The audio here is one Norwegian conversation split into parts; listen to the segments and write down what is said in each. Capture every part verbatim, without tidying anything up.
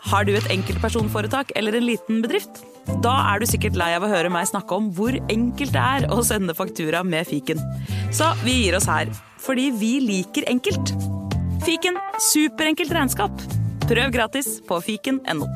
Har du et enkeltpersonforetak eller en liten bedrift? Da er du sikkert lei av å høre meg snakke om hvor enkelt det er å sende faktura med fiken. Så vi gir oss her, fordi vi liker enkelt. Fiken, superenkelt regnskap. Prøv gratis på fiken punktum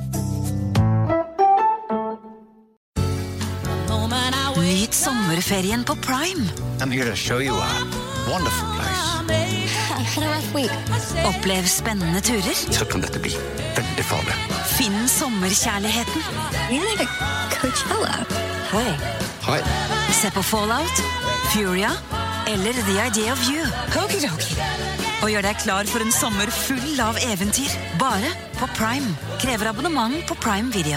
no. Nyt sommerferien på Prime. I'm here to show you a wonderful place. Had a rough week. Opplev spennende turer. Så kan dette bli veldig farlig. Finn sommerkjærligheten. You're like a Coachella. Hei. Hei. Se på Fallout, Furia eller The Idea of You. Okidoki. Og gjør deg klar for en sommer full av eventyr. Bare på Prime. Krever abonnement på Prime Video.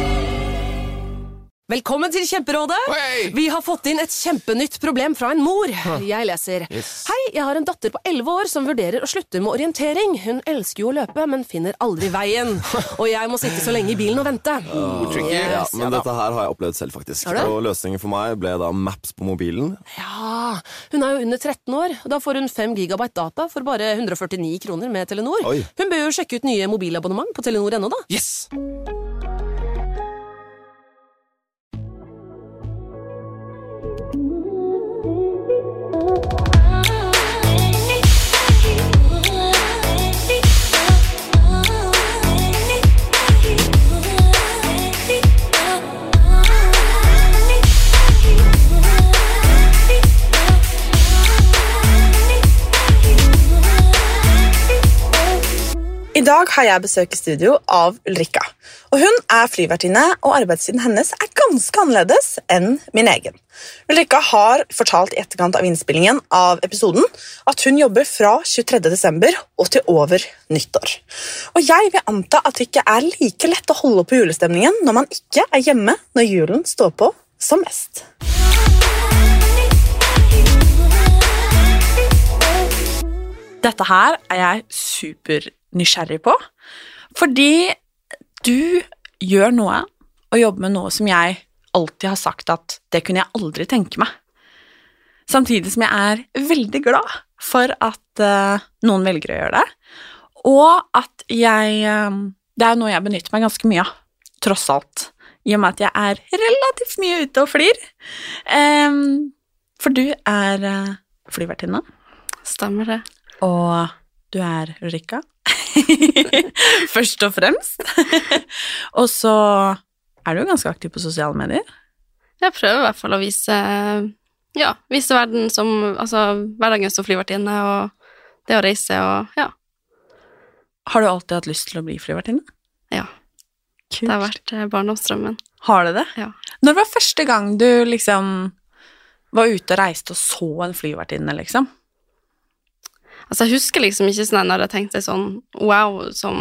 Velkommen til Kjemperådet. Hei! Vi har fått inn et kjempenytt problem fra en mor. Jeg leser. Yes. Hei, jeg har en datter på elleve år som vurderer å slutte med orientering. Hun elsker jo å løpe, men finner aldri veien. Og jeg må sitte så lenge i bilen og vente. Oh, ja, men dette her har jeg opplevd selv faktisk. Og løsningen for meg ble da Maps på mobilen. Ja, hun er jo under tretten år. Da får hun fem gigabyte data for bare hundre og førtini kroner med Telenor. Oi. Hun bør jo sjekke ut nye mobilabonnement på Telenor ennå da. Yes! I dag har jeg besøk i studio av Ulrika, og hun er flyvertinne, og arbeidstiden hennes er ganske annerledes enn min egen. Ulrika har fortalt i etterkant av innspillingen av episoden at hun jobber fra tjuetredje desember og til over nyttår. Og jeg vil anta at det ikke er like lett å holde på julestemningen når man ikke er hjemme når julen står på som mest. Dette her er jeg super nysgjerrig på, fordi du gjør noe og jobber med noe som jeg alltid har sagt at det kunne jeg aldri tenke meg. Samtidig som jeg er veldig glad for at uh, noen velger å gjøre det, og at jeg, uh, det er noe jeg benytter meg ganske mye av, tross alt, i og med at jeg er relativt mye ute og flyr. Um, for du er uh, flyvertinne. Stemmer det. Og du er Ulrika. Først og fremst. Og så er du jo ganske aktiv på sosiale medier. Jeg prøver i hvert fall å vise, ja, vise verden som, altså, hverdagen som flyvertinne, og det å reise, og ja. Har du alltid hatt lyst til å bli flyvertinne? Ja. Kult. Det har vært barndomsdrømmen. Har du det? Ja. Når var første gang du liksom var ute og reiste og så en flyvertinne, liksom? Altså, jeg husker liksom ikke sånn når jeg tenkte sånn, wow, som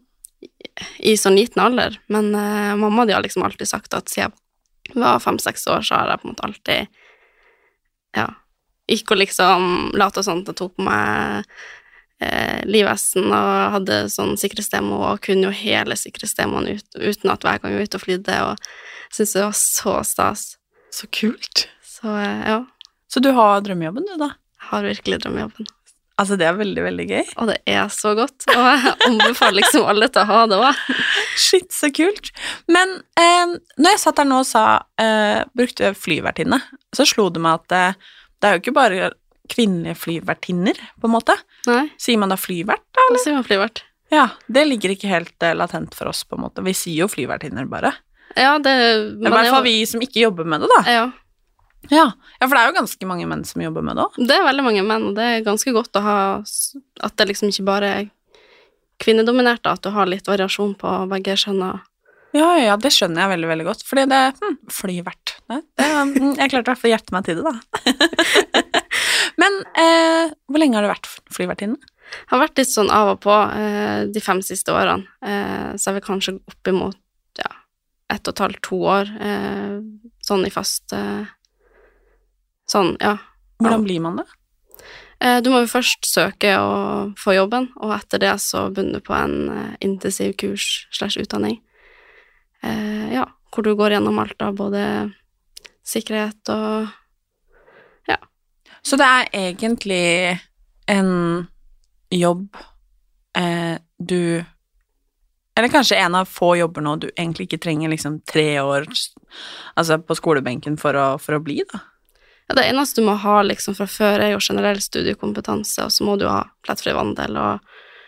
i sånn liten alder, men uh, mamma hadde liksom alltid sagt at siden jeg var fem-seks år, så har jeg på en måte alltid, ja, ikke å liksom late sånn at jeg tok på meg eh, livvesten og hadde sånn sikkerhetsdemo, og kunne jo hele sikkerhetsdemoen ut, uten at hver gang jeg var ute og flydde, og synes det var så stas. Så kult. Så, uh, ja. Så du har drømmejobben, du da? Jeg har virkelig drømmejobben. Altså, det er veldig, veldig gøy. Og det er så godt, og jeg anbefaler liksom alle til å ha det også. Shit, så kult. Men eh, når jeg satt der nå og sa, eh, brukte flyvertinne, så slo det meg at eh, det er jo ikke bare kvinnelige flyvertinner, på en måte. Nei. Sier man da flyvert, da? Da sier man flyvert. Ja, det ligger ikke helt eh, latent for oss, på en måte. Vi sier jo flyvertinner bare. Ja, det... Det er i hvert fall vi som ikke jobber med det, da. Ja. Ja. Ja, for det er jo ganske mange menn som jobber med det også. Det er veldig mange menn, og det er ganske godt å ha, at det liksom ikke bare er kvinnedominert, at du har litt variasjon på begge skjønner. Ja, ja, det skjønner jeg veldig, veldig godt, fordi det hm, flyvert. Det, det, jeg klarte i hvert fall å hjerte meg til det, da. Men eh, hvor lenge har du vært flyvertinne? Jeg har vært litt sånn av og på eh, de fem siste årene, eh, så jeg vil kanskje opp imot, ja, ett og et halvt, to år, eh, sånn i fast... Eh, Sånn, ja. Hvordan blir man det? Eh, du må jo først søke og få jobben, og etter det så begynner du på en eh, intensiv kurs slash utdanning. Eh, ja, hvor du går gjennom alt av både sikkerhet og ja. Så det er egentlig en jobb eh, du Eller kanskje en av få jobber nå du egentlig ikke trenger liksom tre år altså på skolebenken for å, for å bli, da. Ja, det eneste du må ha liksom fra før er jo generell studiekompetanse, og så må du ha plettfri vandel og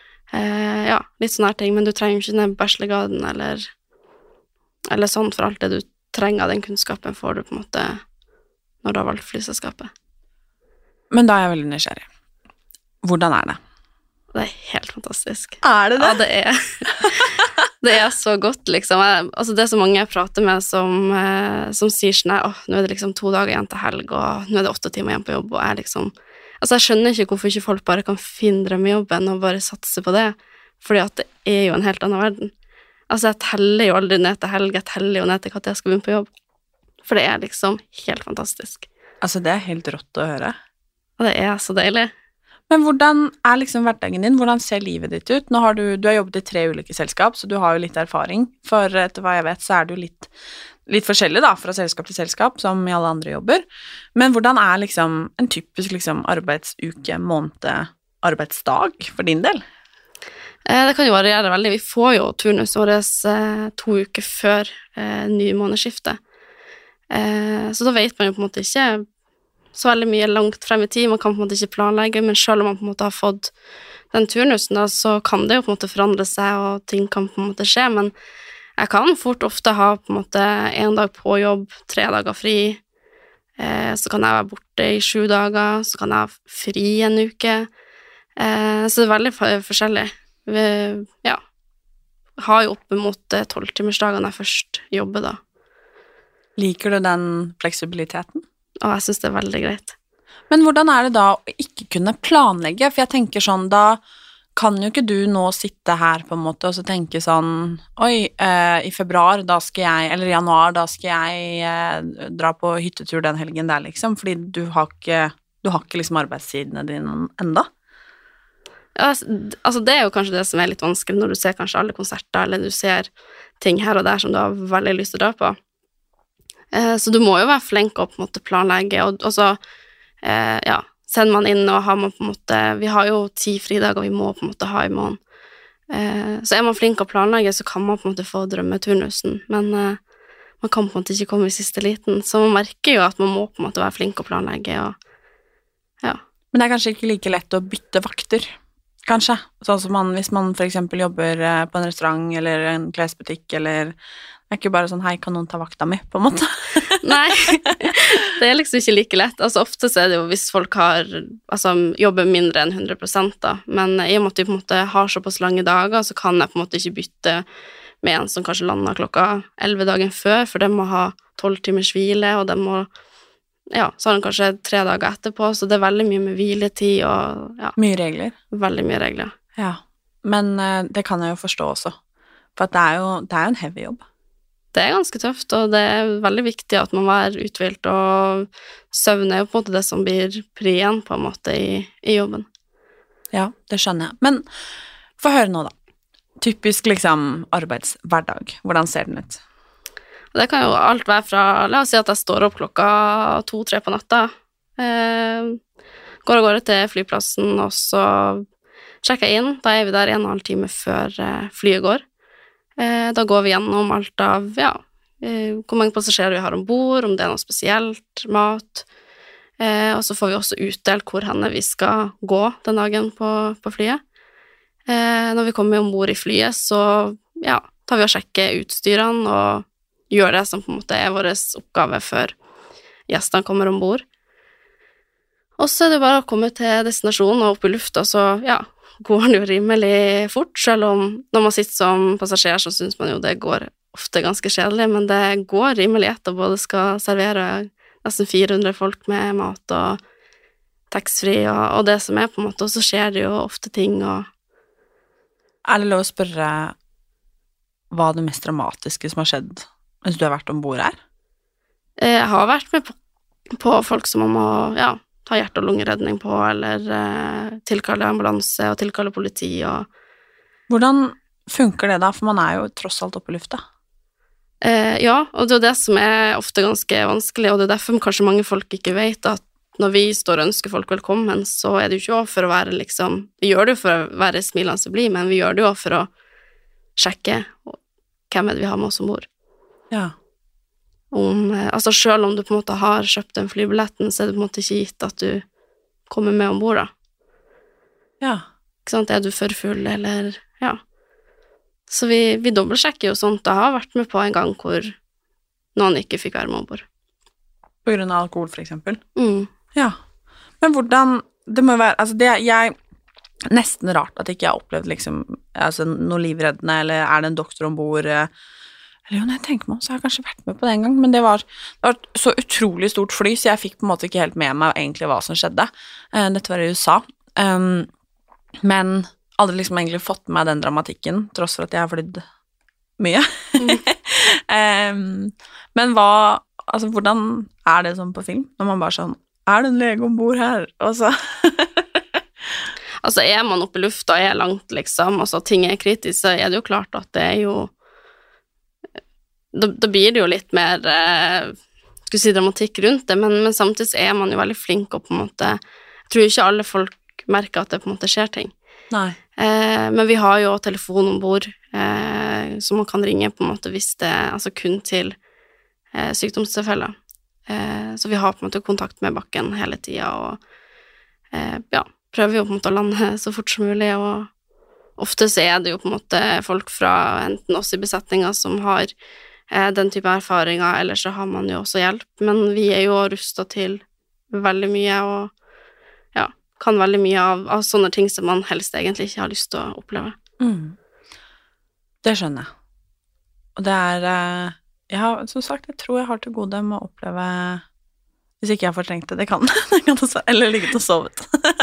eh, ja, litt sånne her ting, men du trenger ikke den bachelorgraden eller, eller sånn, for alt det du trenger av den kunnskapen får du på en måte når du har valgt flyselskapet. Men da er jeg veldig nysgjerrig. Hvordan er det? Det er helt fantastisk. Er det det? Ja, det er. Det er så godt, liksom. Jeg, altså, det er så mange jeg prater med som, eh, som sier sånn, åh, nå er det liksom to dager igjen til helg, og nå er det åtte timer igjen på jobb, og jeg liksom, altså jeg skjønner ikke hvorfor ikke folk bare kan finne drømmejobben og bare satse på det, fordi at det er jo en helt annen verden. Altså, jeg teller jo aldri ned til helg, jeg teller jo ned til at jeg skal begynne på jobb, for det er liksom helt fantastisk. Altså, det er helt rått å høre. Og det er så deilig. Men hvordan er liksom hverdagen din? Hvordan ser livet ditt ut? Nå har du, du har jobbet i tre ulike selskap, så du har jo litt erfaring. For etter hva jeg vet, så er du litt, litt forskjellig da, fra selskap til selskap, som i alle andre jobber. Men hvordan er liksom en typisk liksom arbeidsuke, måned, arbeidsdag for din del? Eh, det kan jo variere veldig. Vi får jo turnus åres eh, to uker før eh, ny månedsskifte. Eh, så da vet man jo på en måte ikke så veldig mye langt frem i tid, man kan på en måte ikke planlegge, men selv om man på en måte har fått den turnusen, da, så kan det jo på en måte forandre seg, og ting kan på en måte skje, men jeg kan fort ofte ha på en måte en dag på jobb, tre dager fri, eh, så kan jeg være borte i sju dager, så kan jeg ha fri en uke, eh, så det er veldig forskjellig. Vi, ja, har jo opp mot tolv-timersdager når jeg først jobber da. Liker du den fleksibiliteten? Og jeg synes det er veldig greit. Men hvordan er det da å ikke kunne planlegge? For jeg tenker sånn, da kan jo ikke du nå sitte her på en måte og så tenke sånn, oi, eh, i februar, da skal jeg, eller i januar, da skal jeg eh, dra på hyttetur den helgen der, liksom, fordi du har ikke, du har ikke liksom arbeidstidene dine enda. Ja, altså det er jo kanskje det som er litt vanskelig når du ser kanskje alle konserter, eller du ser ting her og der som du har veldig lyst til å dra på. Så du må jo være flink å på en måte planlegge, og, og så, eh, ja, sender man inn og har man på en måte, vi har jo ti fridager vi må på en måte ha i måneden. Eh, så er man flink å planlegge, så kan man på en måte få drømmeturnusen, men eh, man kan på en måte ikke komme i siste liten, så man merker jo at man må på en måte være flink å planlegge, og ja. Men det er kanskje ikke like lett å bytte vakter, kanskje? Sånn som man, hvis man for eksempel jobber på en restaurant eller en klesbutikk, eller det er ikke bare sånn, hei, kan noen ta vakta mi, på en måte? Nei, det er liksom ikke like lett. Altså, ofte så er det jo hvis folk har, altså, jobber mindre enn hundre prosent da, men i og med at de på en måte har såpass lange dager, så kan jeg på en måte ikke bytte med en som kanskje lander klokka elleve dagen før, for de må ha tolv timers hvile, og de må, ja, så har de kanskje tre dager etterpå, så det er veldig mye med hviletid, og ja. Mye regler. Veldig mye regler. Ja, men uh, det kan jeg jo forstå også, for at det er jo, det er jo en heavy jobb. Det er ganske tøft, og det er veldig viktig at man er uthvilt, og søvn er jo på en måte det som blir pri igjen på en måte i, i jobben. Ja, det skjønner jeg. Men få høre nå da. Typisk liksom arbeidshverdag. Hvordan ser den ut? Det kan jo alt være fra, la oss si at jeg står opp klokka to-tre på natta, eh, går av gårde til flyplassen, og så sjekker jeg inn, da er vi der en og en halv time før eh, flyet går. Da går vi gjennom alt av, ja, hvor mange passasjerer vi har ombord, om det er noe spesielt, mat, og så får vi også utdelt hvor henne vi skal gå den dagen på, på flyet. Når vi kommer ombord i flyet, så ja, tar vi og sjekker utstyrene og gjør det som på en måte er vår oppgave før gjestene kommer ombord. Og så er det bare å komme til destinasjonen og opp i lufta, så ja, går den jo rimelig fort, selv om når man sitter som passasjer, så synes man jo det går ofte ganske kjedelig, men det går rimelig etter, både skal servere nesten fire hundre folk med mat og taxfree og, og det som er på en måte, og så skjer det jo ofte ting. Og er det lov å spørre hva det mest dramatiske som har skjedd mens du har vært ombord her? Jeg har vært med på, på folk som man må, ja, ta hjerte- og lungeredning på, eller eh, tilkalle ambulanse og tilkalle politi. Og hvordan funker det da, for man er jo tross alt oppe i lufta? Eh, ja, og det er det som er ofte ganske vanskelig, og det er derfor kanskje mange folk ikke vet at når vi står og ønsker folk velkommen, så er det jo ikke for å være liksom, vi gjør det jo for å være smilende og blid, men vi gjør det jo for å sjekke hvem er det vi har med oss ombord. Ja. Om, altså selv om du på en måte har kjøpt den flybilletten, så er det på en måte ikke gitt at du kommer med ombord da. Ja. Ikke sant? Er du for full, eller, ja. Så vi, vi dobbeltsjekker jo sånt. Jeg har vært med på en gang hvor noen ikke fikk være med ombord. På grunn av alkohol, for eksempel? Mm. Ja. Men hvordan, det må være, altså det, jeg, nesten rart at ikke jeg har opplevd liksom, altså noe livreddende, eller er det en doktor ombord, eller jo, når jeg tenker meg om, så har jeg kanskje vært med på det en gang, men det var, det var et så utrolig stort fly, så jeg fikk på en måte ikke helt med meg egentlig hva som skjedde. Dette var i U S A. Um, men aldri liksom egentlig fått med meg den dramatikken, tross for at jeg har flydd mye. Mm. um, men hva, altså hvordan er det sånn på film? Når man bare sånn, er det en lege ombord her? Og så... altså, er man oppe i lufta, er langt liksom, altså ting er kritisk, så er det jo klart at det er jo Da, da blir det jo litt mer eh, skulle si dramatikk rundt det, men, men samtidig er man jo veldig flink og på en måte, jeg tror ikke alle folk merker at det på en måte skjer ting. Nei. Eh, men vi har jo telefon ombord, eh, som man kan ringe på en måte hvis det, altså kun til eh, sykdomstilfeller. Eh, så vi har på en måte kontakt med bakken hele tiden, og eh, ja, prøver jo på en måte å lande så fort som mulig, og ofte så er det jo på en måte folk fra enten oss i besetninger som har den type erfaringer, eller så har man jo også hjelp, men vi er jo rustet til veldig mye, og ja, kan veldig mye av, av sånne ting som man helst egentlig ikke har lyst til å oppleve. Mm. Det skjønner jeg. Og det er, jeg har, som sagt, jeg tror jeg har til gode med å oppleve, hvis ikke jeg har fortrengt det, det kan, det kan også, eller ligget og sovet.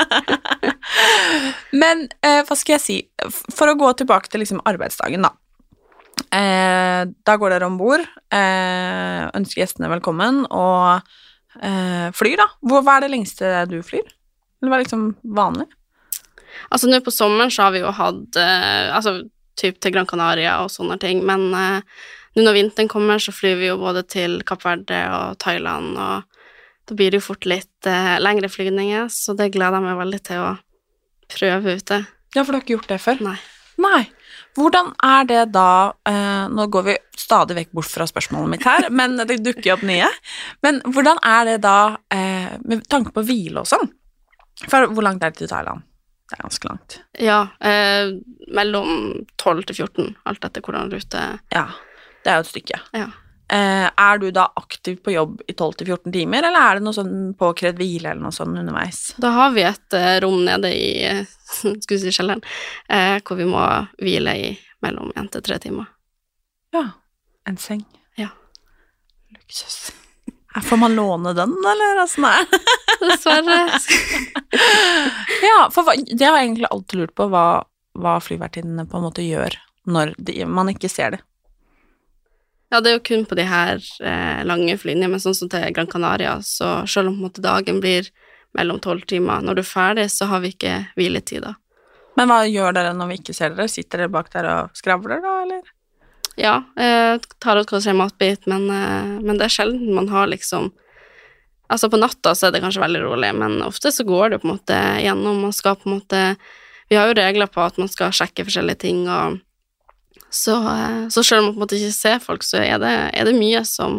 Men, eh, hva skal jeg si, for å gå tilbake til liksom arbeidsdagen da, Eh, da går dere ombord, eh, ønsker gjestene velkommen, og eh, flyr da. Hvor, hva er det lengste du flyr? Eller hva er liksom vanlig? Altså nå på sommeren så har vi jo hatt, eh, altså typ til Gran Canaria og sånne ting, men eh, nå når vinteren kommer så flyr vi jo både til Kapp Verde og Thailand, og da blir det jo fort litt eh, lengre flygninger, så det gleder jeg meg veldig til å prøve ute. Ja, for du har ikke gjort det før? Nei. Nei. Hvordan er det da, eh, nå går vi stadig vekk bort fra spørsmålet mitt her, men det dukker opp nye, men hvordan er det da, eh, med tanke på hvile og sånn? For hvor langt er det til Thailand? Det er ganske langt. Ja, eh, mellom tolv til fjorten, alt etter hvordan rute. Ja, det er jo et stykke. Ja. Eh, er du da aktiv på jobb i tolv til fjorten timer, eller er det noe sånn påkrevd hvile eller noe sånn underveis? Da har vi et uh, rom nede i, uh, skal vi si kjelleren, uh, hvor vi må hvile i mellom en til tre timer. Ja, en seng. Ja. Luksus. Får man låne den, eller? Altså, nei. Dessverre. Ja, for hva, det har jeg egentlig alltid lurt på, hva, hva flyvertinnene på en måte gjør når de, man ikke ser det. Ja, det er jo kun på de her eh, lange flyene, men sånn som til Gran Canaria, så selv om på en måte dagen blir mellom tolv timer, når du er ferdig, så har vi ikke hviletid da. Men hva gjør dere når vi ikke ser dere? Sitter dere bak der og skravler da, eller? Ja, eh, tar ut kanskje en matbit, men, eh, men det er sjelden man har liksom, altså på natta så er det kanskje veldig rolig, men ofte så går det på en måte gjennom, man skal på en måte, vi har jo regler på at man skal sjekke forskjellige ting, og Så, så selv om man på en måte ikke ser folk, så er det, er det mye som,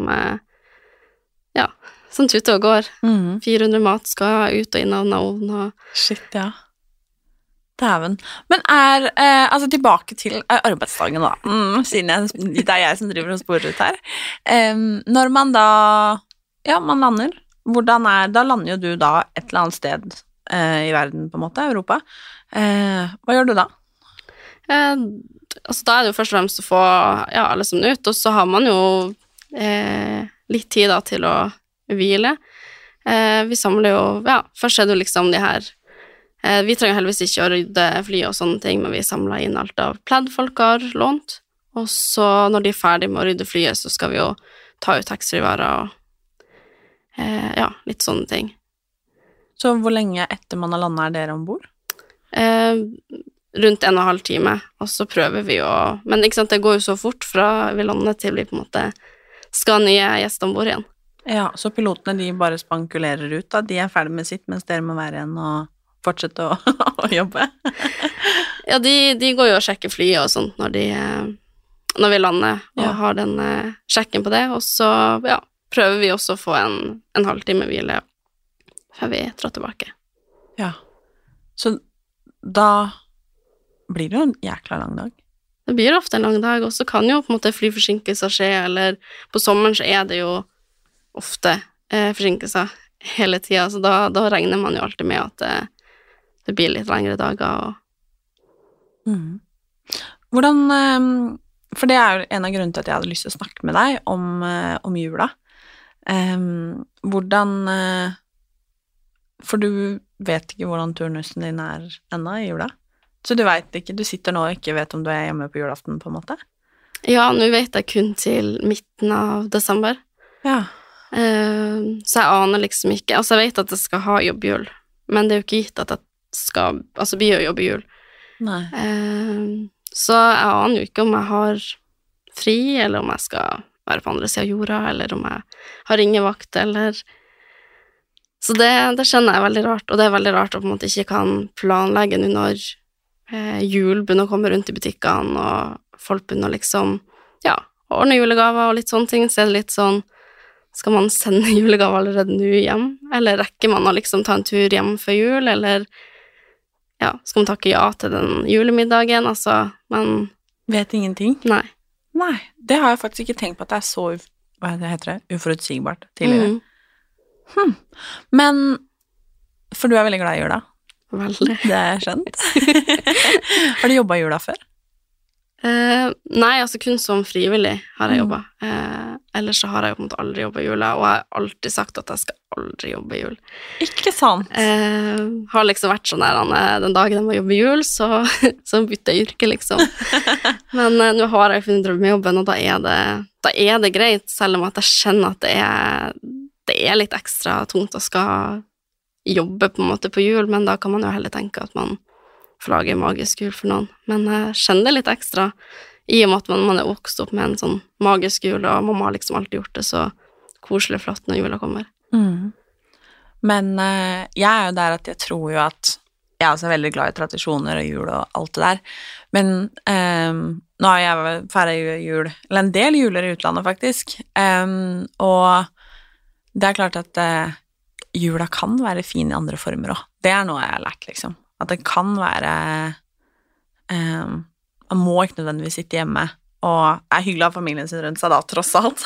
ja, som tuter og går. Mm. fire hundre mat skal ut og inn av navn. Og... Shit, ja. Dæven. Men er, eh, altså tilbake til arbeidsdagen da, mm, siden jeg, det er jeg som driver og sporer ut her. Um, når man da, ja, man lander, hvordan er, da lander jo du da et eller annet sted eh, i verden på en måte, Europa. Eh, hva gjør du da? Eh, altså da er det jo først og fremst å få ja, alle sammen ut, og så har man jo eh, litt tid da til å hvile. Eh, vi samler jo, ja, først er det jo liksom de her, eh, vi trenger heldigvis ikke å rydde fly og sånne ting, men vi samler inn alt av pledd folk har lånt, og så når de er ferdig med å rydde flyet, så skal vi jo ta ut taxfree-varer og eh, ja, litt sånne ting. Så hvor lenge etter man har landet er dere ombord? Eh, rundt en og en halv time, og så prøver vi å, men ikke sant, det går jo så fort fra vi lander til vi på en måte skal nye gjester ombord igjen. Ja, så pilotene de bare spankulerer ut da, de er ferdig med sitt, mens dere må være igjen og fortsette å, å jobbe? Ja, de, de går jo og sjekker flyet og sånt når, de, når vi lander, og Ja. har den eh, sjekken på det, og så ja, prøver vi også å få en, en halvtime hvile før vi drar tilbake. Ja. Så da blir det jo en jækla lang dag. Det blir ofte en lang dag, og så kan jo på en måte flyforsinkelser skje, eller på sommeren så er det jo ofte eh, forsinkelser hele tiden, så da, da regner man jo alltid med at det, det blir litt lengre dager. Og Mm. Hvordan, eh, for det er jo en av grunnene til at jeg hadde lyst til å snakke med deg om, eh, om jula. Em, hvordan, eh, for du vet ikke hvordan turnusen din er ennå i jula. Så du vet ikke, du sitter nå og ikke vet om du er hjemme på julaften på en måte? ja, nå vet jeg kun til midten av desember. Ja. Eh, så jeg aner liksom ikke, altså jeg vet at jeg skal ha jobbjul, men det er jo ikke gitt at jeg skal, altså blir jo jobbjul. Nei. Eh, så jeg aner jo ikke om jeg har fri, eller om jeg skal være på andre siden av jorda, eller om jeg har ringevakt, eller... Så det, det skjønner jeg veldig rart, og det er veldig rart å på en måte ikke kan planlegge nå når eh, jul begynner å komme rundt i butikkene, og folk begynner liksom, ja, ordne julegaver og litt sånne ting, så er det litt sånn, skal man sende julegaver allerede nå hjem, eller rekker man å liksom ta en tur hjem før jul, eller ja, skal man takke ja til den julemiddagen, altså, men... Vet ingenting? Nei. Nei, det har jeg faktisk ikke tenkt på at det er så, uf- hva heter det, uforutsigbart tidligere. Mm, Hm. Men, for du er veldig glad i jula, veldig. det er skjønt. Har du jobbet i jula før? Eh, nei, altså kun som frivillig har jeg Mm. jobbet. Eh, ellers så har jeg jo på en måte aldri jobbet i jula, og jeg har alltid sagt at jeg skal aldri jobbe i jul. Ikke sant? Eh, har liksom vært sånn der, Anne, den dagen jeg må jobbe i jul, så, så bytter jeg yrke, liksom. Men eh, nå har jeg funnet drømmejobben, og da er, det, da er det greit, selv om at jeg kjenner at det er, det er litt ekstra tungt å skal jobbe på en måte på jul, men da kan man jo heller tenke at man får lage magisk jul for noen. Men jeg kjenner det litt ekstra, i og med at man, man er vokst opp med en sånn magisk jul, og mamma har liksom alltid gjort det så koselig og flott når jula kommer. Mm. Men eh, jeg er jo der at jeg tror jo at jeg er også veldig glad i tradisjoner og jul og alt det der, men eh, nå har jeg feiret jul, eller en del juler i utlandet faktisk, eh, og det er klart at eh, jula kan være fin i andre former også. Det er noe jeg har lært, liksom. At det kan være eh, man må ikke nødvendigvis sitte hjemme, og er hyggelig å ha familien sin rundt seg da, tross alt.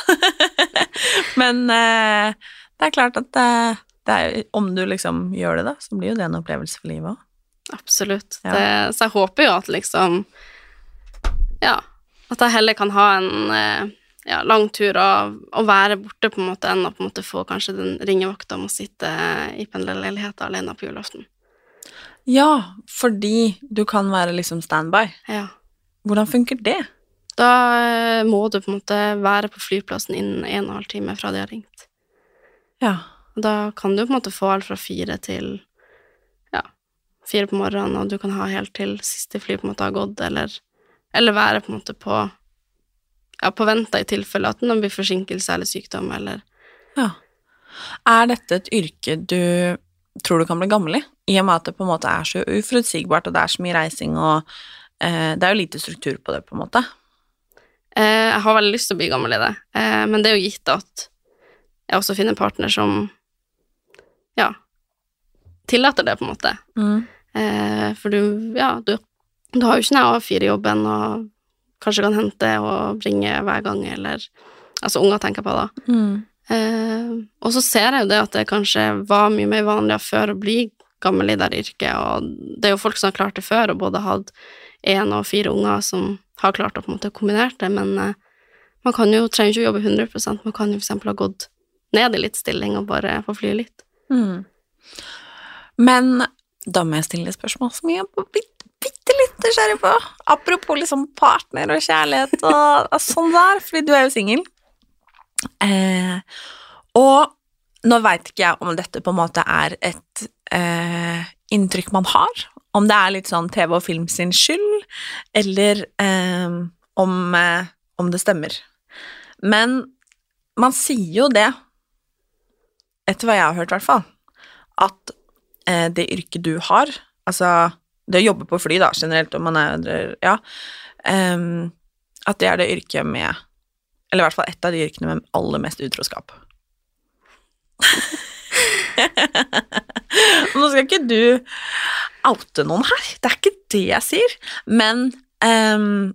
Men eh, det er klart at eh, det er, om du liksom gjør det da, så blir jo det en opplevelse for livet også. Absolutt. Ja. Det, så jeg håper jo at liksom, ja, at jeg heller kan ha en eh, ja, lang tur og, og være borte på en måte, enn å på en måte få kanskje den ringevakta om å sitte i pendlerleiligheten alene på julaften. Ja, fordi du kan være liksom standby. Ja. Hvordan funker det? Da eh, må du på en måte være på flyplassen innen en og en halv time fra de har ringt. Ja. Og da kan du på en måte få alt fra fire til ja, fire på morgenen, og du kan ha helt til siste fly på en måte har gått, eller, eller være på en måte på ja, på venta i tilfelle at det blir forsinkelse eller sykdom, eller... Ja. Er dette et yrke du tror du kan bli gammel i? I og med at det på en måte er så uforutsigbart, og det er så mye reising, og eh, det er jo lite struktur på det, på en måte. Eh, jeg har veldig lyst til å bli gammel i det, eh, men det er jo gitt at jeg også finner en partner som, ja, tillater det, på en måte. Mm. Eh, for du, ja, du, du har jo ikke den A fire-jobben, og kanskje kan hente og bringe hver gang, eller, altså unger tenker på da. Mm. Eh, og så ser jeg jo det at det kanskje var mye mer vanlig før å bli gammel i det yrket, og det er jo folk som har klart det før, og både hatt en og fire unger som har klart å på en måte kombinere det, men eh, man kan jo, trenger ikke å jobbe hundre prosent, man kan jo for eksempel ha gått ned i litt stilling og bare få fly litt. Mm. Men da må jeg stille spørsmål som jeg er bitte, bitte litt nysgjerrig på. Apropos liksom partner og kjærlighet og, og sånn der, fordi du er jo single. Eh, og nå vet ikke jeg om dette på en måte er et eh, inntrykk man har, om det er litt sånn T V og film sin skyld, eller eh, om, eh, om det stemmer. Men man sier jo det, etter hva jeg har hørt i hvert fall, at eh, det yrket du har, altså det å jobbe på fly da, generelt, om man er, ja, um, at det er det yrket med, eller i hvert fall et av de yrkene med aller mest utroskap. Nå skal ikke du oute noen her, det er ikke det jeg sier, men um,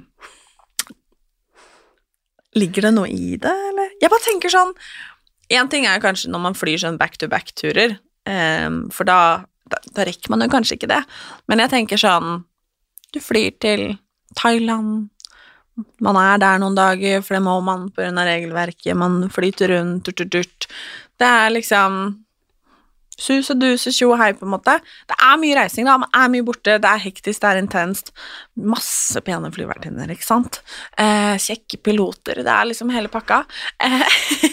ligger det noe i det, eller? Jeg bare tenker sånn, en ting er kanskje når man flyr sånn back-to-back-turer, um, for da, da, da rekker man jo kanskje ikke det, men jeg tenker sånn, du flyr til Thailand, man er der noen dager, for det må man på grunn av regelverket, man flyter rundt, turt, turt, turt. Det er liksom sus og dus og tjo og hei på en måte. Det er mye reising da, man er mye borte, det er hektisk, det er intenst, masse pene flyvertinner, ikke sant? Eh, kjekke piloter, det er liksom hele pakka. Eh,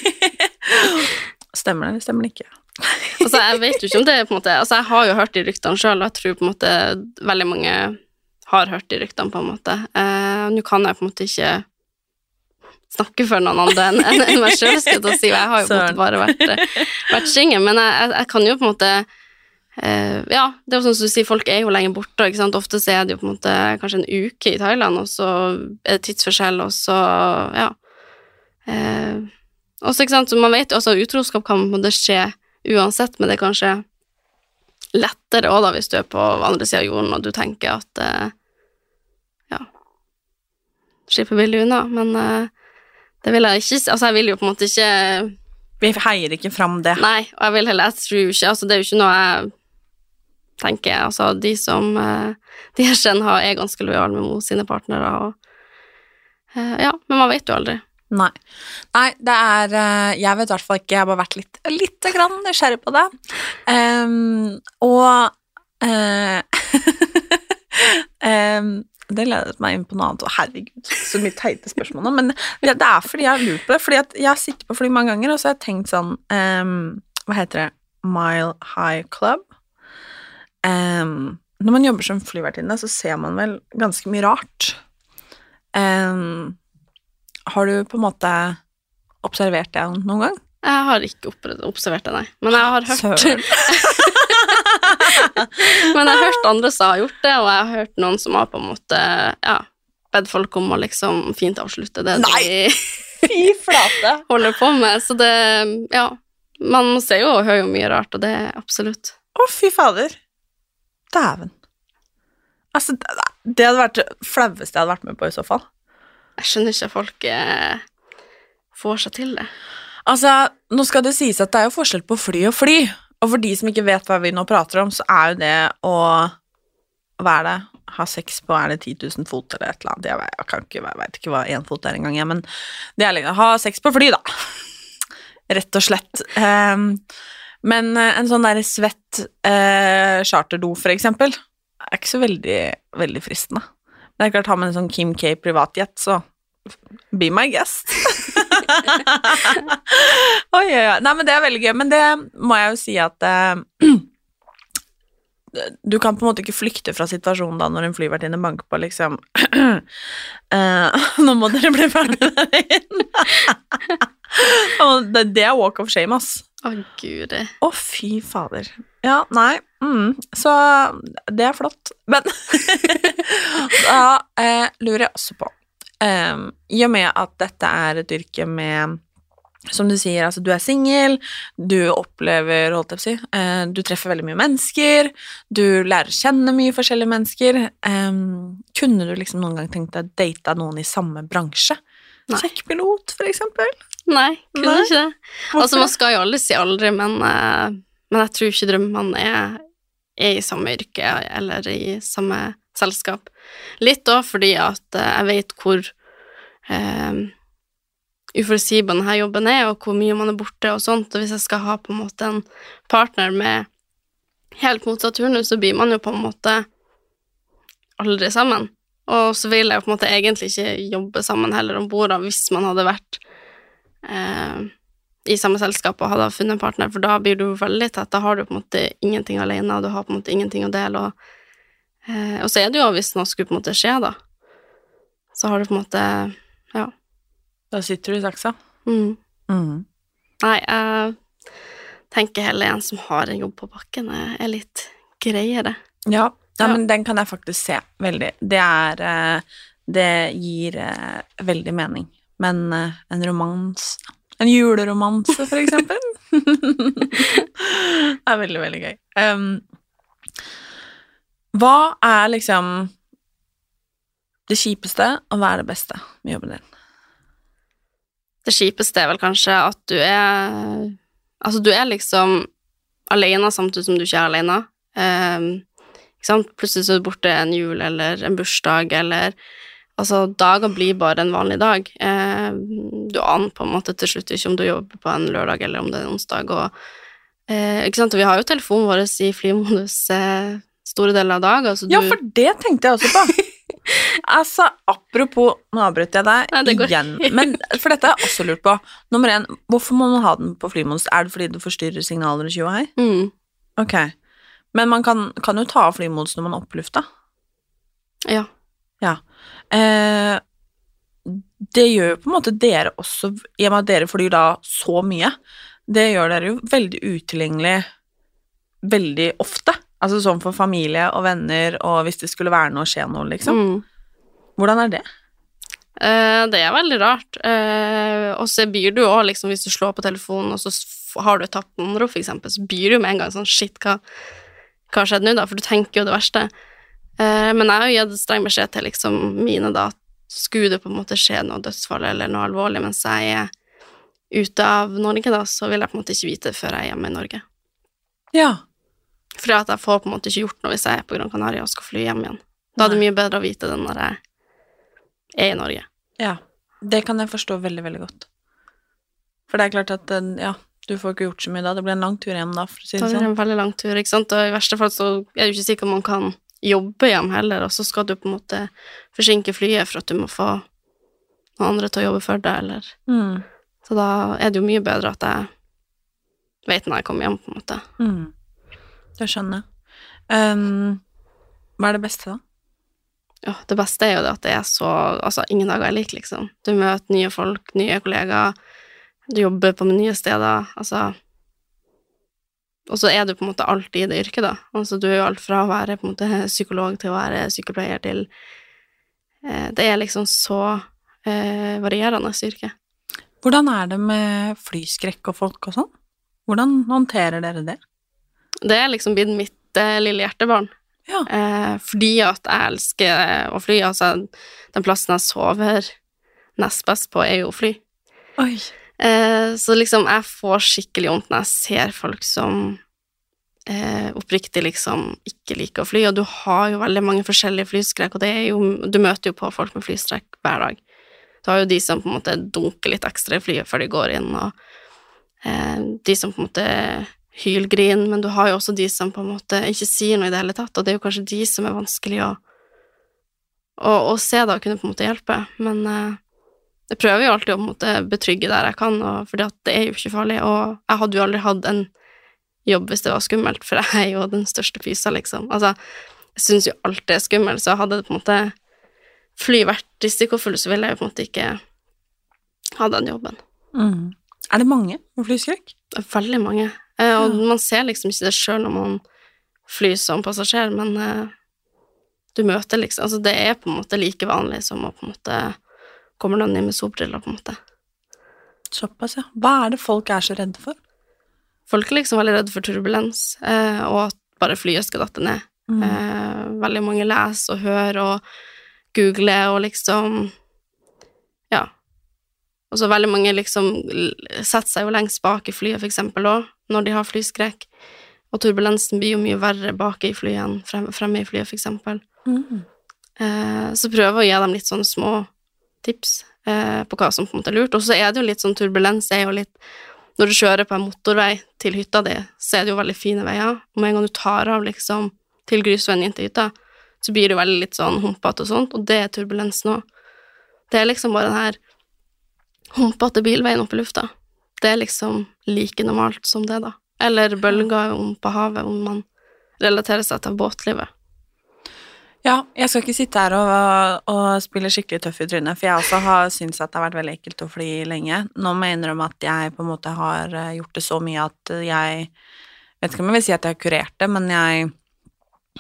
stemmer det, stemmer det ikke? Altså, jeg vet jo ikke om det på en måte, altså jeg har jo hørt de ryktene selv, og jeg tror på en måte veldig mange har hørt de ryktene på en måte. Eh, nå kan jeg på en måte ikke snakke for noen andre enn, enn, enn meg selv, skal jeg til å si, og jeg har jo på en måte bare vært, vært single, men jeg, jeg, jeg kan jo på en måte, eh, ja, det er jo sånn som du sier, folk er jo lenge borte, ikke sant? Ofte så er det jo på en måte kanskje en uke i Thailand, og så er det tidsforskjell, og så, ja. Eh, også, ikke sant, så man vet jo, altså utroskap kan på en måte skje uansett, men det er kanskje lettere også da, hvis du er på andre siden av jorden, og du tenker at, eh, ja, slipper billig unna, men eh, det vil jeg ikke, altså jeg vil jo på en måte ikke vi heier ikke fram det. Nei, og jeg vil heller, jeg tror jo ikke, altså det er jo ikke noe jeg tenker, altså de som de jeg kjenner har, er ganske lojal med sine partnere, og ja, men man vet jo aldri. Nei, Nei det er, jeg vet i hvert fall ikke, jeg har bare vært litt, litt grann nysgjerrig på det, um, og uh, um, det ledet meg inn på noe annet, og herregud, så mye teite spørsmål nå, men det er fordi jeg har lurt på det, fordi at jeg sitter på fly mange ganger, og så har jeg tenkt sånn, um, hva heter det, Mile High Club. Um, når man jobber som flyvertinne, så ser man vel ganske mye rart. Um, har du på en måte observert det noen gang? Jeg har ikke observert det, nei. Men jeg har hørt Men jeg har hørt andre som har gjort det, og jeg har hørt noen som har på en måte, ja, bedt folk om å liksom fint avslutte det nei! De fy flate! holder på med, så det, ja, man ser jo og hører jo mye rart, og det er absolutt. Å, fy fader. Dæven. Altså, det hadde vært det flaueste jeg hadde vært med på i så fall. Jeg skjønner ikke at folk eh, får seg til det. Altså, nå skal det sies at det er jo forskjell på fly og fly, og for de som ikke vet hva vi nå prater om, så er jo det å, hva er det, ha sex på, er det ti tusen fot eller et eller annet, jeg vet, jeg kan ikke, jeg vet ikke hva en fot er en gang, ja, men det er liksom, ha sex på fly da, rett og slett. Um, men en sånn der svett uh, charterdo for eksempel, er ikke så veldig, veldig fristende. Men det er klart, har man en sånn Kim K privatjet, så be my guest. Oi, oi, oi. Nei, men det er veldig gøy, men det må jeg jo si at uh, du kan på en måte ikke flykte fra situasjonen da når en flyvertinne banker på liksom uh, nå må dere bli ferdig der inn. det, det er walk of shame, ass. Å, Gud. Å, fy fader. Ja, nei, mm, så det er flott. Men da uh, lurer jeg også på Um, i og med at dette er et yrke med, som du sier, altså du er single, du opplever, holdt jeg på å si, uh, du treffer veldig mye mennesker, du lærer å kjenne mye forskjellige mennesker. Um, kunne du liksom noen gang tenkt deg å date noen i samme bransje? Sekkpilot, for eksempel? Nei, kunne Nei? ikke det. Hvorfor? Altså, man skal jo aldri si aldri, men, uh, men jeg tror ikke drømmene er, er i samme yrke, eller i samme selskap. Litt da, fordi at uh, jeg vet hvor uh, uforutsigbar denne jobben er, og hvor mye man er borte og sånt, og hvis jeg skal ha på en måte en partner med helt motsatt turnus, så blir man jo på en måte aldri sammen. Og så vil jeg på en måte egentlig ikke jobbe sammen heller om bordet hvis man hadde vært uh, i samme selskap og hadde funnet en partner, for da blir du veldig tett, da har du på en måte ingenting alene, og du har på en måte ingenting å dele, og Eh, og så er det jo, hvis noe skulle på en måte skje da, så har du på en måte, ja. Da sitter du i saksa. Mm. Mm. Nei, jeg tenker heller en som har en jobb på bakken er litt greiere. Ja, Ja, men den kan jeg faktisk se veldig. Det er, eh, det gir eh, veldig mening. Men eh, en romans, en juleromanse for eksempel, er veldig, veldig gøy. Um, hva er liksom det kjipeste, og hva er det beste med jobben din? Det kjipeste er vel kanskje at du er Altså, du er liksom alene samtidig som du ikke er alene. Um, ikke sant? Plutselig så er du borte en jul eller en bursdag, eller altså, dager blir bare en vanlig dag. Um, du aner på en måte til slutt ikke om du jobber på en lørdag eller om det er en onsdag, og uh, ikke sant? Og vi har jo telefonen vår i flymodus uh, store deler av dagen. Altså, ja, du... for det tenkte jeg også på. Altså, apropos, nå avbryter jeg deg Nei, igjen, men for dette har jeg også lurt på. Nummer en, hvorfor må man ha den på flymodus? Er det fordi det forstyrrer signaler og tjo og hei? Mm. Ok, men man kan, kan jo ta av flymodus når man er opplufta. Ja. Ja. Eh, det gjør jo på en måte dere også, i og med at dere flyr da så mye, det gjør dere jo veldig utilgjengelig veldig ofte. Altså sånn for familie og venner, og hvis det skulle være noe, skje noe, liksom. Mm. Hvordan er det? Uh, det er veldig rart. Uh, og så blir du jo også, liksom, hvis du slår på telefonen, og så har du tatt nummer, for eksempel, så blir du med en gang sånn, shit, hva, hva har skjedd nå da? For du tenker jo det verste. Uh, men jeg har jo gitt streng beskjed til liksom mine da, at skulle det på en måte skje noe dødsfall eller noe alvorlig mens jeg er ute av Norge da, så vil jeg på en måte ikke vite det før jeg er hjemme i Norge. Ja. Fordi at jeg får på en måte ikke gjort noe hvis jeg er på Gran Canaria og skal fly hjem igjen. Da er det mye bedre å vite det når jeg er i Norge. Ja, det kan jeg forstå veldig, veldig godt. For det er klart at, ja, du får ikke gjort så mye da. Det blir en lang tur hjem da, for å si det sånn. Det blir en veldig lang tur, ikke sant? Og i verste fall så er det jo ikke sikkert at man kan jobbe hjem heller, og så skal du på en måte forsinke flyet for at du må få noen andre til å jobbe for deg, eller... Mm. Så da er det jo mye bedre at jeg vet når jeg kommer hjem, på en måte. Mm. Det skjønner jeg. Um, hva er det beste da? Ja, det beste er jo det at det er så, altså ingen dager er lik, liksom. Du møter nye folk, nye kollegaer, du jobber på nye steder, altså, og så er du på en måte alltid i det yrket da. Altså, du er jo alt fra å være på en måte psykolog til å være sykepleier til, eh, det er liksom så eh, varierende yrke. Hvordan er det med flyskrekk og folk og sånn? Hvordan håndterer dere det? Det er liksom blitt mitt eh, lille hjertebarn. Ja. Eh, fordi at jeg elsker å fly, altså den plassen jeg sover nest best på er jo fly. Oi. Eh, så liksom jeg får skikkelig vondt når jeg ser folk som eh, oppriktig liksom ikke liker å fly, og du har jo veldig mange forskjellige flyskrekk, og det er jo, du møter jo på folk med flystrekk hver dag. Du har jo de som på en måte dunker litt ekstra i flyet før de går inn, og eh, de som på en måte hylgrin, men du har jo også de som på en måte ikke sier noe i det hele tatt, og det er jo kanskje de som er vanskelig å, å, å se da, og kunne på en måte hjelpe, men eh, jeg prøver jo alltid å på en måte betrygge der jeg kan, og fordi at det er jo ikke farlig, og jeg hadde jo aldri hatt en jobb hvis det var skummelt, for jeg er jo den største pysa, liksom. Altså, jeg synes jo alt det er skummelt, så hadde det på en måte fly vært risikofull, så ville jeg jo på en måte ikke ha den jobben. Mm. Er det mange med flyskrekk? Veldig mange. Eh, og ja. Man ser liksom ikke det selv når man flyr som passasjer, men eh, du møter liksom, altså det er på en måte like vanlig som å på en måte komme noen inn med solbriller, på en måte. Såpass, ja. Hva er det folk er så redde for? Folk er liksom veldig redde for turbulens, eh, og at bare flyet skal datte ned. Mm. Eh, veldig mange leser og hører og googler og liksom, ja. Og så veldig mange liksom setter seg jo lengst bak i flyet, for eksempel også, når de har flyskrekk. Og turbulensen blir jo mye verre bak i flyet enn fremme, fremme i flyet, for eksempel. Mm. Eh, så prøver jeg å gi dem litt sånne små tips eh, på hva som på en måte er lurt. Og så er det jo litt sånn, turbulens er jo litt, når du kjører på en motorvei til hytta di, så er det jo veldig fine veier. Og med en gang du tar av liksom til grusveien inn til hytta, så blir det veldig litt sånn humpete og sånt, og det er turbulens nå. Det er liksom bare den her humpete bilveien opp i lufta. Det er liksom like normalt som det da. Eller bølger om på havet, om man relaterer seg til båtlivet. Ja, jeg skal ikke sitte her og, og spille skikkelig tøff i trynet, for jeg også har syntes at det har vært veldig ekkelt å fly lenge. Nå må jeg innrømme at jeg på en måte har gjort det så mye at jeg vet ikke om jeg vil si at jeg har kurert det, men jeg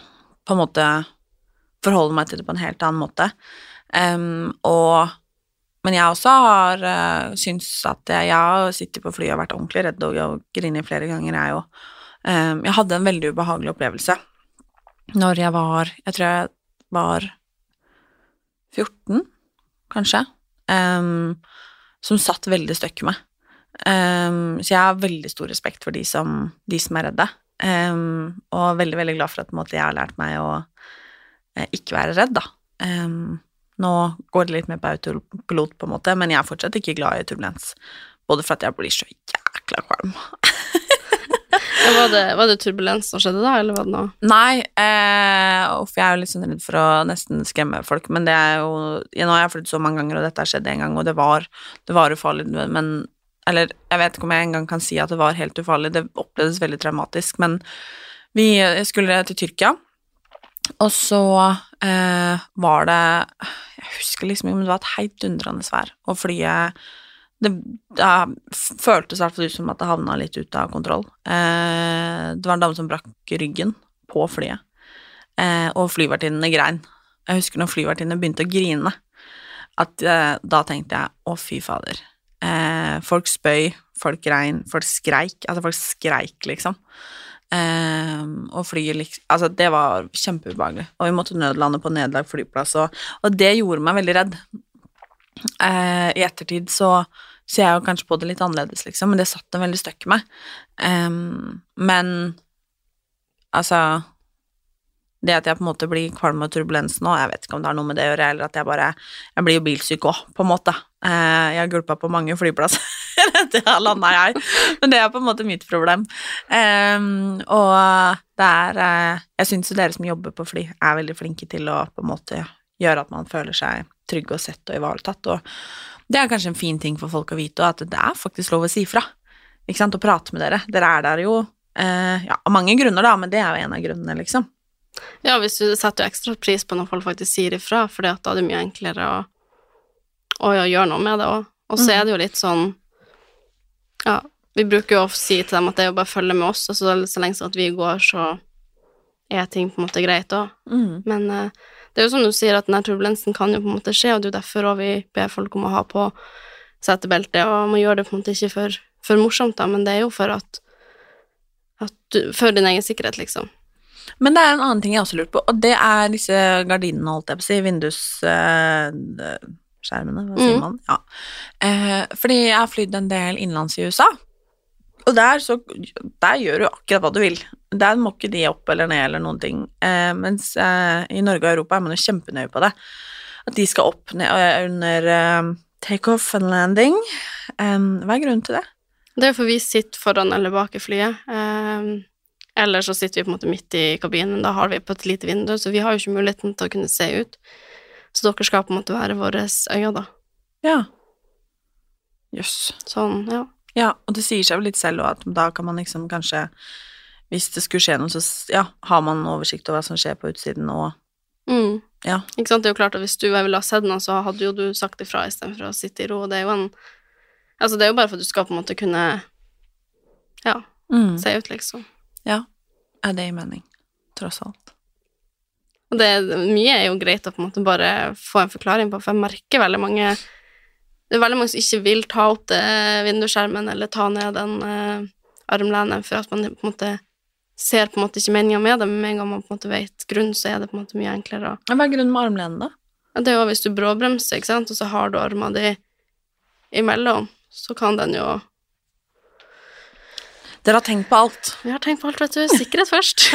på en måte forholde meg til det på en helt annen måte. Um, og, men jeg også har uh, syns at jeg, jeg har sittet på flyet og vært ordentlig redd og, og grinet flere ganger, jeg jo. Um, jeg hadde en veldig ubehagelig opplevelse når jeg var, jeg tror jeg var fjorten, kanskje, um, som satt veldig støkk med. Um, så jeg har veldig stor respekt for de som, de som er redde. Um, og veldig, veldig glad for at på en måte, jeg har lært meg å eh, ikke være redd, da. Um, nå går det litt mer på autopilot, på en måte, men jeg er fortsatt ikke glad i turbulens. Både for at jeg blir så jækla kvalm. Ja, var, det, var det turbulens som skjedde da, eller var det noe? Nei, eh, for jeg er jo litt sånn redd for å nesten skremme folk, men det er jo, ja, nå har jeg flyttet så mange ganger, og dette har skjedd en gang, og det var, det var ufarlig, men eller jeg vet ikke om jeg engang kan si at det var helt ufarlig, det opplevdes veldig traumatisk, men vi skulle til Tyrkia, og så eh, var det, jeg husker liksom ikke, men det var et helt dundrende svær, og flyet, det, det føltes i hvert fall ut som at det havnet litt ut av kontroll. Eh, det var en dame som brakk ryggen på flyet, eh, og flyvertinnene grein. Jeg husker når flyvertinnene begynte å grine, at eh, da tenkte jeg, å fy fader, Eh, folk spøy, folk grein, folk skreik, altså folk skreik liksom, eh, og flyet liksom, altså det var kjempeubehagelig, og vi måtte nødlande på Nederland flyplass, og, og det gjorde meg veldig redd. Eh, i ettertid så ser jeg jo kanskje på det litt annerledes liksom, men det satt en veldig støkk med, eh, men altså det at jeg på en måte blir kvalm av turbulens nå, jeg vet ikke om det har noe med det å gjøre, eller at jeg bare, jeg blir jo bilsyk også, på en måte. Eh, jeg har gulpet på mange flyplasser, det har landet jeg, men det er på en måte mitt problem. Eh, og det er, eh, jeg synes jo dere som jobber på fly er veldig flinke til å på en måte gjøre at man føler seg trygg og sett og ivaretatt, og det er kanskje en fin ting for folk å vite, og at det er faktisk lov å si fra, ikke sant, å prate med dere. Dere er der jo, eh, ja, av mange grunner da, men det er jo en av grunnene, liksom. Ja, hvis du setter jo ekstra pris på når folk faktisk sier ifra, for da er det mye enklere å, å gjøre noe med det også. Og så er det jo litt sånn, ja, vi bruker jo å si til dem at det er jo bare å følge med oss, og så, så lenge sånn at vi går, så er ting på en måte greit også. Mm. Men uh, det er jo som du sier, at denne turbulensen kan jo på en måte skje, og det er jo derfor også vi ber folk om å ha på setebelte, og man gjør det på en måte ikke for, for morsomt da, men det er jo for at, at du, for din egen sikkerhet, liksom. Men det er en annen ting jeg også lurer på, og det er disse gardinene, holdt jeg på å si, vindusskjermene, hva sier man? Mm. Ja. Eh, fordi jeg har flydd en del innenlands i U S A, og der, så, der gjør du akkurat hva du vil. Der må ikke de opp eller ned eller noen ting, eh, mens eh, i Norge og Europa er man jo kjempenøye på det, at de skal opp ned, under eh, take-off and landing. Eh, hva er grunnen til det? Det er for vi sitter foran eller bak i flyet, eh, eller så sitter vi på en måte midt i kabinen, da har vi på et lite vindu, så vi har jo ikke muligheten til å kunne se ut. Så dere skal på en måte være våre øyne da. Ja. Jøss. Yes. Sånn, ja. Ja, og det sier seg jo litt selv at da kan man liksom kanskje, hvis det skulle skje noe, så ja, har man oversikt over hva som skjer på utsiden og mm. ja. Ikke sant, det er jo klart at hvis du ville ha sett noe, så hadde jo du sagt ifra i stedet for å sitte i ro, og det er jo en, altså det er jo bare for at du skal på en måte kunne, ja, mm. se ut liksom. Ja, er det i mening, tross alt. Og det, mye er jo greit å på en måte bare få en forklaring på, for jeg merker veldig mange, det er veldig mange som ikke vil ta opp det vindusskjermen, eller ta ned den uh, armlenen, for at man på en måte ser på en måte ikke meningen med det, men med en gang man på en måte vet grunn, så er det på en måte mye enklere. Hva er grunnen med armlenen da? Det er jo hvis du bråbremser, ikke sant, og så har du armen di imellom, så kan den jo... Dere har tenkt på alt. Vi har tenkt på alt, vet du. Sikkerhet først.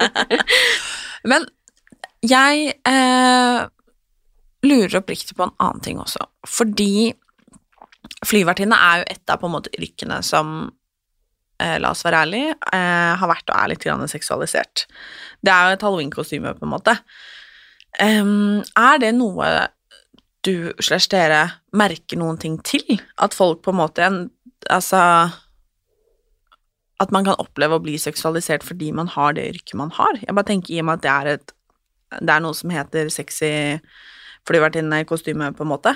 Men jeg eh, lurer oppriktig på en annen ting også. Fordi flyvertinne er jo et av på en måte yrkene som, eh, la oss være ærlig, eh, har vært og er litt grann seksualisert. Det er jo et Halloween-kostyme på en måte. Um, er det noe du slags dere merker noen ting til? At folk på en måte, en, altså... at man kan oppleve å bli seksualisert fordi man har det yrket man har. Jeg bare tenker i og med at det er, et, det er noe som heter sexy flyvertinne-kostyme på en måte.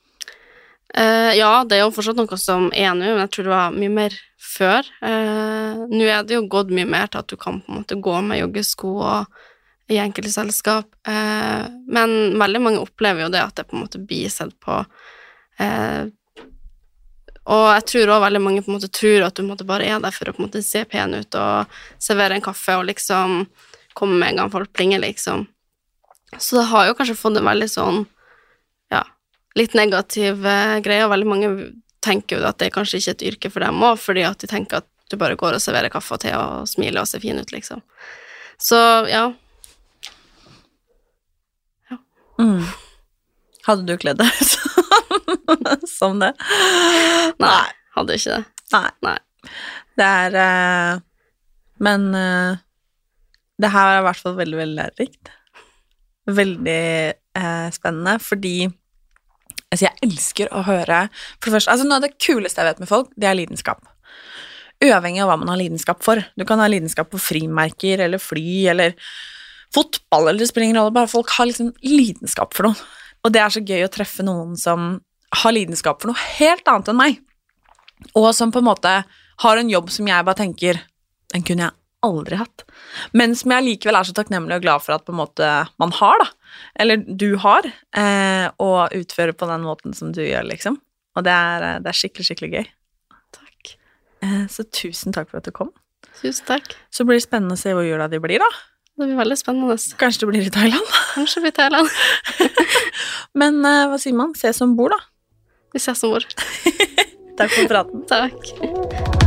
Uh, ja, det er jo fortsatt noe som er nå, men jeg tror det var mye mer før. Uh, nå er det jo gått mye mer til at du kan på en måte gå med joggesko og i enkelte selskap, eh, men veldig mange opplever jo det at det på en måte blir sett på, eh, og jeg tror også veldig mange på en måte tror at du måtte bare er der for å på en måte se pen ut og servere en kaffe og liksom komme med en gang folk plinger, liksom. Så det har jo kanskje fått en veldig sånn, ja, litt negativ eh, greie, og veldig mange tenker jo at det er kanskje ikke et yrke for dem også, fordi at de tenker at du bare går og serverer kaffe og te og smiler og ser fin ut, liksom. Så, ja. Ja. Mm. Hadde du kledd deg som det? Nei, hadde ikke det. Nei. Nei. Det er uh, men uh, det her er i hvert fall veldig, veldig lærerikt. Veldig uh, spennende, fordi altså, jeg elsker å høre for det første, altså noe av det kuleste jeg vet med folk, det er lidenskap. Uavhengig av hva man har lidenskap for. Du kan ha lidenskap for frimerker, eller fly, eller fotball, eller det spiller ingen rolle, bare folk har liksom lidenskap for noe. Og det er så gøy å treffe noen som har lidenskap for noe helt annet enn meg, og som på en måte har en jobb som jeg bare tenker, den kunne jeg aldri hatt, men som jeg likevel er så takknemlig og glad for at på en måte man har da, eller du har, eh, og utfører på den måten som du gjør, liksom. Og det er, det er skikkelig, skikkelig gøy. Takk. Eh, så tusen takk for at du kom. Tusen takk. Så blir det spennende å se hvor jula di blir da. Det blir veldig spennende. Kanskje det blir i Thailand? Kanskje det blir i Thailand. Men uh, hva sier man? Se som bor da. Vi ses som bor. Takk for praten. Takk.